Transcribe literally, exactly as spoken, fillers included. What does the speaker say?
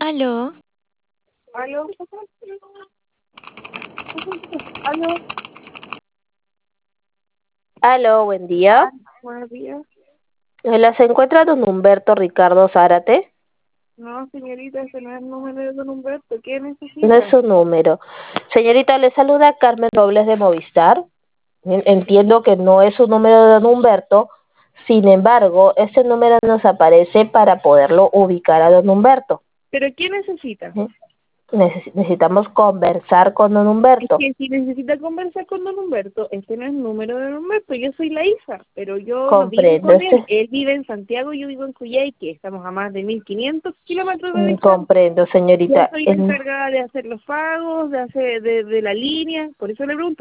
Aló. Aló. Aló. Aló, buen día. Buenos días. Hola, ¿se encuentra don Humberto Ricardo Zárate? No, señorita, ese no es el número de don Humberto. ¿Qué necesita? No es su número. Señorita, le saluda Carmen Robles de Movistar. En- Entiendo que no es su número de don Humberto. Sin embargo, ese número nos aparece para poderlo ubicar a don Humberto. ¿Pero qué necesita? ¿Sí? Neces- necesitamos conversar con don Es Humberto. que si necesita conversar con don Humberto, este no es el número de don Humberto. Yo soy la hija, pero yo no vivo Comprendo. con él. Este, Él vive en Santiago y yo vivo en Coyhaique. Estamos a más de mil quinientos kilómetros de mm, distancia. comprendo, Yo señorita. soy la En- encargada de hacer los pagos, de hacer de, de la línea. Por eso le pregunto.